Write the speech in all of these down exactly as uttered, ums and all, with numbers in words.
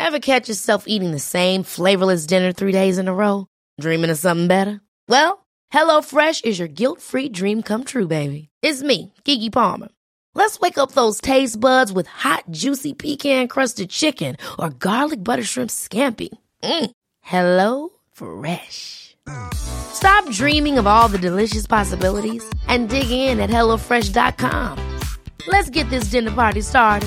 Ever catch yourself eating the same flavorless dinner three days in a row? Dreaming of something better? Well, HelloFresh is your guilt-free dream come true, baby. It's me, Keke Palmer. Let's wake up those taste buds with hot, juicy pecan-crusted chicken or garlic butter shrimp scampi. Mm. Hello Fresh. Stop dreaming of all the delicious possibilities and dig in at hello fresh dot com. Let's get this dinner party started.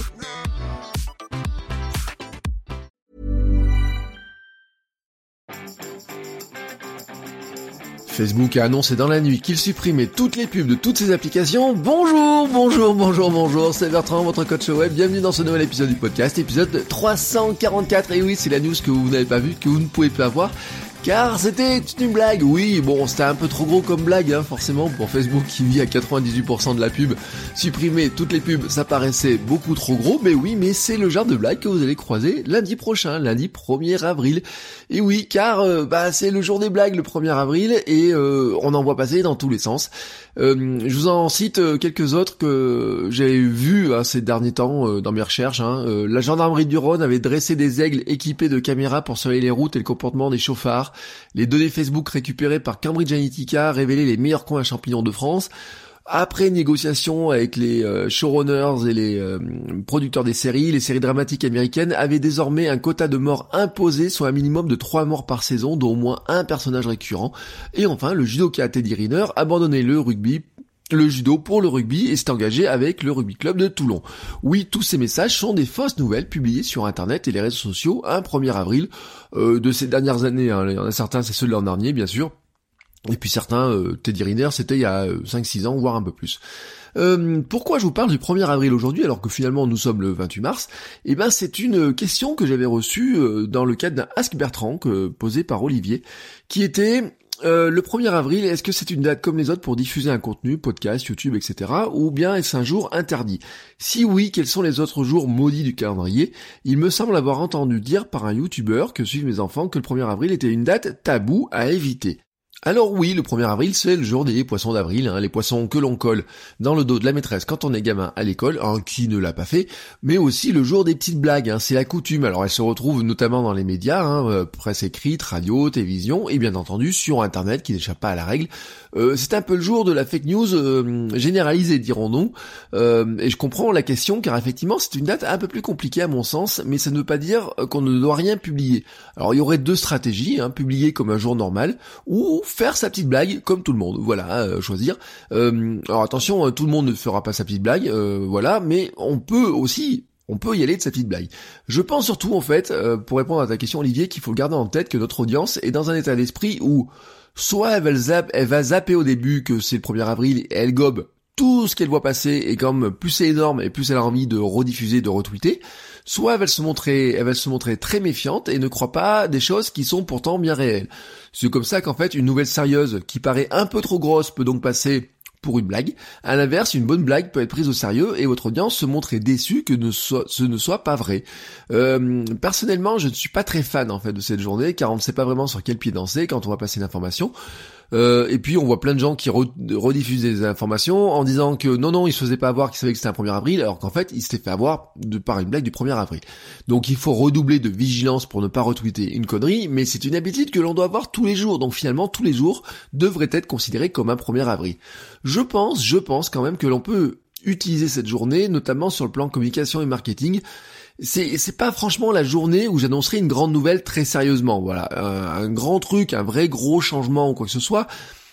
Facebook a annoncé dans la nuit qu'il supprimait toutes les pubs de toutes ses applications. Bonjour, bonjour, bonjour, bonjour, c'est Bertrand, votre coach web. Bienvenue dans ce nouvel épisode du podcast, épisode trois cent quarante-quatre. Et oui, c'est la news que vous n'avez pas vue, que vous ne pouvez pas voir. Car c'était une blague, oui, bon, c'était un peu trop gros comme blague, hein, forcément, pour Facebook qui vit à quatre-vingt-dix-huit pour cent de la pub. Supprimer toutes les pubs, ça paraissait beaucoup trop gros, mais oui, mais c'est le genre de blague que vous allez croiser lundi prochain, lundi premier avril. Et oui, car euh, bah c'est le jour des blagues, le premier avril, et euh, on en voit passer dans tous les sens. Euh, je vous en cite euh, quelques autres que j'ai vus hein, ces derniers temps euh, dans mes recherches. Hein. Euh, la gendarmerie du Rhône avait dressé des aigles équipés de caméras pour surveiller les routes et le comportement des chauffards. Les données Facebook récupérées par Cambridge Analytica révélaient les meilleurs coins à champignons de France. Après négociation avec les euh, showrunners et les euh, producteurs des séries, les séries dramatiques américaines avaient désormais un quota de morts imposé, soit un minimum de trois morts par saison, dont au moins un personnage récurrent. Et enfin, le judoka Teddy Riner abandonnait le rugby le judo pour le rugby et s'est engagé avec le rugby club de Toulon. Oui, tous ces messages sont des fausses nouvelles publiées sur internet et les réseaux sociaux un premier avril euh, de ces dernières années. Hein. Il y en a certains, c'est ceux de l'an dernier, bien sûr. Et puis certains, euh, Teddy Riner, c'était il y a cinq six ans, voire un peu plus. Euh, pourquoi je vous parle du premier avril aujourd'hui, alors que finalement nous sommes le vingt-huit mars? Eh ben, c'est une question que j'avais reçue euh, dans le cadre d'un Ask Bertrand, que, posé par Olivier, qui était... Euh, le premier avril, est-ce que c'est une date comme les autres pour diffuser un contenu, podcast, YouTube, et cetera, ou bien est-ce un jour interdit? Si oui, quels sont les autres jours maudits du calendrier? Il me semble avoir entendu dire par un YouTuber que suivent mes enfants que le premier avril était une date taboue à éviter. Alors oui, le premier avril, c'est le jour des poissons d'avril, hein, les poissons que l'on colle dans le dos de la maîtresse quand on est gamin à l'école, hein, qui ne l'a pas fait, mais aussi le jour des petites blagues, hein, c'est la coutume. Alors elle se retrouve notamment dans les médias, hein, euh, presse écrite, radio, télévision, et bien entendu sur Internet, qui n'échappe pas à la règle. Euh, c'est un peu le jour de la fake news euh, généralisée, dirons-nous, euh, et je comprends la question, car effectivement c'est une date un peu plus compliquée à mon sens, mais ça ne veut pas dire qu'on ne doit rien publier. Alors il y aurait deux stratégies, hein, publier comme un jour normal, ou faire sa petite blague comme tout le monde, voilà, euh, choisir. Euh, alors attention, tout le monde ne fera pas sa petite blague, euh, voilà, mais on peut aussi, on peut y aller de sa petite blague. Je pense surtout en fait, euh, pour répondre à ta question Olivier, qu'il faut garder en tête que notre audience est dans un état d'esprit où soit elle va, zap, elle va zapper au début que c'est le premier avril et elle gobe tout ce qu'elle voit passer et comme plus c'est énorme et plus elle a envie de rediffuser, de retweeter, soit elle va se montrer, elle va se montrer très méfiante et ne croit pas des choses qui sont pourtant bien réelles. C'est comme ça qu'en fait une nouvelle sérieuse qui paraît un peu trop grosse peut donc passer pour une blague. À l'inverse, une bonne blague peut être prise au sérieux et votre audience se montrer déçue que ne soit, ce ne soit pas vrai. Euh, personnellement, je ne suis pas très fan en fait de cette journée car on ne sait pas vraiment sur quel pied danser quand on va passer l'information. Euh, et puis on voit plein de gens qui re- rediffusent des informations en disant que non non ils se faisaient pas avoir, qu'ils savaient que c'était un premier avril, alors qu'en fait ils s'étaient fait avoir de par une blague du premier avril. Donc il faut redoubler de vigilance pour ne pas retweeter une connerie, mais c'est une habitude que l'on doit avoir tous les jours, donc finalement tous les jours devraient être considérés comme un premier avril. Je pense, je pense quand même que l'on peut utiliser cette journée, notamment sur le plan communication et marketing. C'est, c'est pas franchement la journée où j'annoncerai une grande nouvelle très sérieusement, voilà, un, un grand truc, un vrai gros changement ou quoi que ce soit.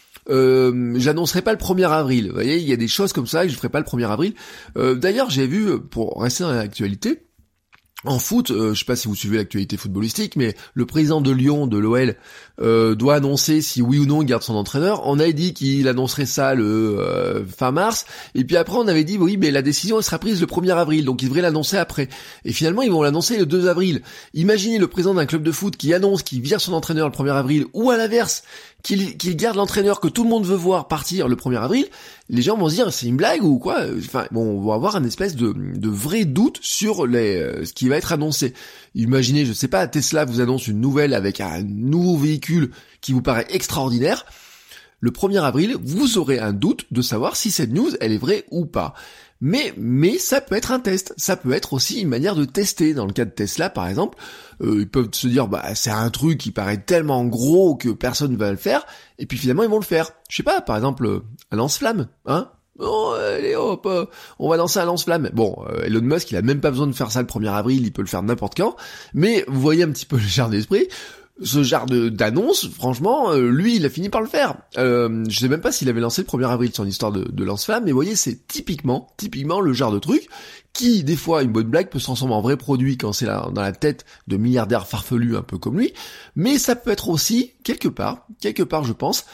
Euh, j'annoncerai pas le premier avril. Vous voyez, il y a des choses comme ça que je ferai pas le premier avril. Euh, d'ailleurs, j'ai vu, pour rester dans l'actualité, en foot, euh, je sais pas si vous suivez l'actualité footballistique, mais le président de Lyon, de l'O L, euh, doit annoncer si oui ou non il garde son entraîneur. On avait dit qu'il annoncerait ça le euh, fin mars, et puis après on avait dit oui mais la décision elle sera prise le premier avril, donc il devrait l'annoncer après. Et finalement ils vont l'annoncer le deux avril. Imaginez le président d'un club de foot qui annonce qu'il vire son entraîneur le premier avril, ou à l'inverse, qu'il, qu'il garde l'entraîneur que tout le monde veut voir partir le premier avril. Les gens vont se dire c'est une blague ou quoi. Enfin bon, on va avoir un espèce de, de vrai doute sur les, euh, ce qui va être annoncé. Imaginez, je sais pas, Tesla vous annonce une nouvelle avec un nouveau véhicule qui vous paraît extraordinaire. le premier avril, vous aurez un doute de savoir si cette news, elle est vraie ou pas. Mais, mais ça peut être un test, ça peut être aussi une manière de tester. Dans le cas de Tesla, par exemple, euh, ils peuvent se dire, bah c'est un truc qui paraît tellement gros que personne ne va le faire, et puis finalement ils vont le faire. Je sais pas, par exemple, un lance-flamme, hein. Oh, allez hop, euh, on va lancer un lance-flamme. Bon, euh, Elon Musk, il a même pas besoin de faire ça le premier avril, il peut le faire n'importe quand, mais vous voyez un petit peu le genre d'esprit. Ce genre de, d'annonce, franchement, euh, lui, il a fini par le faire. Euh, je sais même pas s'il avait lancé le premier avril son histoire de, de lance-flamme, mais vous voyez, c'est typiquement, typiquement le genre de truc qui, des fois, une bonne blague peut se transformer en vrai produit quand c'est là, dans la tête de milliardaires farfelus un peu comme lui, mais ça peut être aussi, quelque part, quelque part je pense,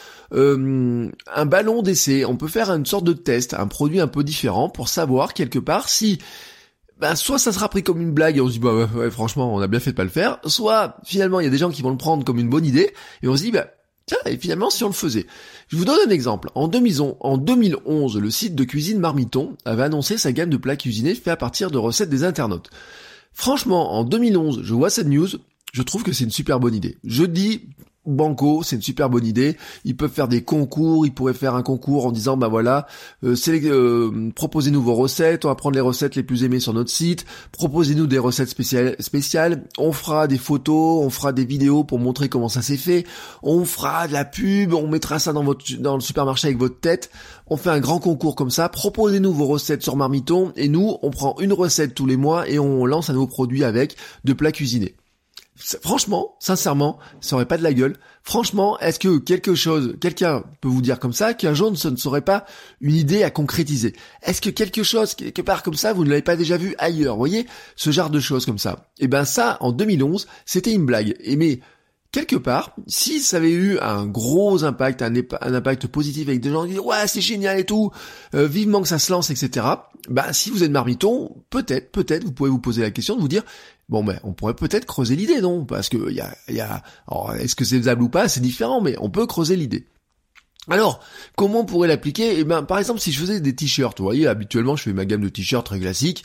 euh, un ballon d'essai. On peut faire une sorte de test, un produit un peu différent pour savoir, quelque part, si... Ben, soit ça sera pris comme une blague et on se dit bah ouais, ouais franchement on a bien fait de pas le faire, soit finalement il y a des gens qui vont le prendre comme une bonne idée et on se dit bah tiens et finalement si on le faisait. Je vous donne un exemple. En deux mille onze, le site de cuisine Marmiton avait annoncé sa gamme de plats cuisinés faits à partir de recettes des internautes. Franchement, en deux mille onze, je vois cette news, je trouve que c'est une super bonne idée. Je dis banco, c'est une super bonne idée. Ils peuvent faire des concours, ils pourraient faire un concours en disant bah voilà, euh, c'est, euh, proposez-nous vos recettes, on va prendre les recettes les plus aimées sur notre site, proposez-nous des recettes spéciales, spéciales, on fera des photos, on fera des vidéos pour montrer comment ça s'est fait, on fera de la pub, on mettra ça dans votre dans le supermarché avec votre tête, on fait un grand concours comme ça, proposez-nous vos recettes sur Marmiton et nous on prend une recette tous les mois et on lance un nouveau produit avec de plats cuisinés. Franchement, sincèrement, ça aurait pas de la gueule. Franchement, est-ce que quelque chose, quelqu'un peut vous dire comme ça qu'un jour ce ne serait pas une idée à concrétiser? Est-ce que quelque chose, quelque part comme ça, vous ne l'avez pas déjà vu ailleurs? Vous voyez, ce genre de choses comme ça. Et ben ça, en deux mille onze, c'était une blague. Et mais quelque part, si ça avait eu un gros impact, un, épa- un impact positif avec des gens qui disent ouais c'est génial et tout, euh, vivement que ça se lance, et cetera. Bah si vous êtes Marmiton, peut-être, peut-être vous pouvez vous poser la question de vous dire bon ben on pourrait peut-être creuser l'idée, non? Parce que il y a, il y a, alors est-ce que c'est faisable ou pas, c'est différent, mais on peut creuser l'idée. Alors, comment on pourrait l'appliquer? Eh ben, par exemple, si je faisais des t-shirts, vous voyez, habituellement, je fais ma gamme de t-shirts très classique,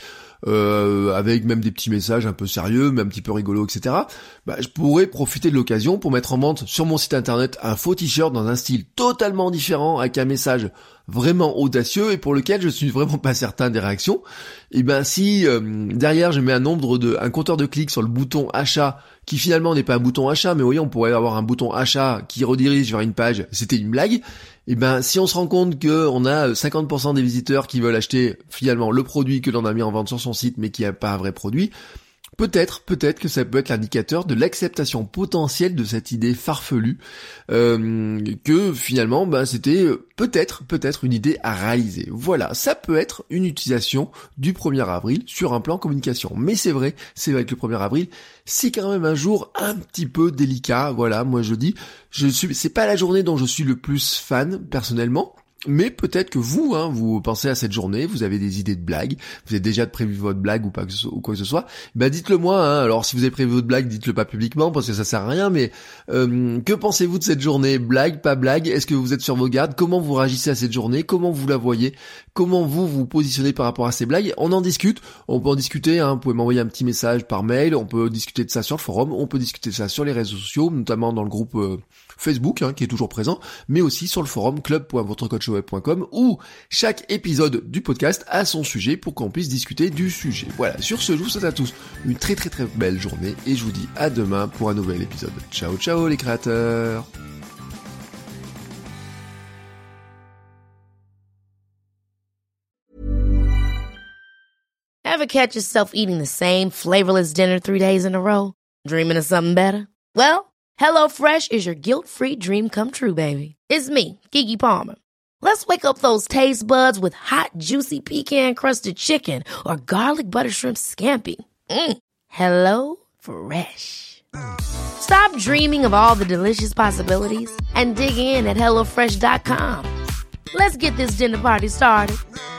euh, avec même des petits messages un peu sérieux, mais un petit peu rigolos, et cetera. Bah, je pourrais profiter de l'occasion pour mettre en vente sur mon site internet un faux t-shirt dans un style totalement différent, avec un message vraiment audacieux et pour lequel je suis vraiment pas certain des réactions. Et ben, si euh, derrière je mets un nombre de, un compteur de clics sur le bouton achat, qui finalement n'est pas un bouton achat, mais vous voyez, on pourrait avoir un bouton achat qui redirige vers une page, c'était une blague. Et ben, si on se rend compte que on a cinquante pour cent des visiteurs qui veulent acheter finalement le produit que l'on a mis en vente sur son site, mais qui n'a pas un vrai produit, peut-être, peut-être que ça peut être l'indicateur de l'acceptation potentielle de cette idée farfelue, euh, que finalement, ben, c'était peut-être, peut-être une idée à réaliser. Voilà, ça peut être une utilisation du premier avril sur un plan communication. Mais c'est vrai, c'est vrai que le premier avril, c'est quand même un jour un petit peu délicat. Voilà, moi je dis, je suis, c'est pas la journée dont je suis le plus fan personnellement. Mais peut-être que vous, hein, vous pensez à cette journée, vous avez des idées de blagues, vous avez déjà prévu votre blague ou pas que ce soit, ou quoi que ce soit, bah dites-le moi, hein. Alors si vous avez prévu votre blague, dites-le pas publiquement parce que ça sert à rien, mais euh, que pensez-vous de cette journée? Blague, pas blague? Est-ce que vous êtes sur vos gardes? Comment vous réagissez à cette journée? Comment vous la voyez? Comment vous vous positionnez par rapport à ces blagues? On en discute, on peut en discuter, hein. Vous pouvez m'envoyer un petit message par mail, on peut discuter de ça sur le forum, on peut discuter de ça sur les réseaux sociaux, notamment dans le groupe euh, Facebook, hein, qui est toujours présent, mais aussi sur le forum club point votre coach web point com où chaque épisode du podcast a son sujet pour qu'on puisse discuter du sujet. Voilà, sur ce, je vous souhaite à tous une très très très belle journée et je vous dis à demain pour un nouvel épisode. Ciao ciao les créateurs. Ever catch yourself eating the same flavorless dinner three days in a row? Dreaming of something better? Well, HelloFresh is your guilt-free dream come true, baby. It's me, Keke Palmer. Let's wake up those taste buds with hot, juicy pecan-crusted chicken or garlic butter shrimp scampi. Mm. Hello Fresh. Stop dreaming of all the delicious possibilities and dig in at hello fresh dot com. Let's get this dinner party started.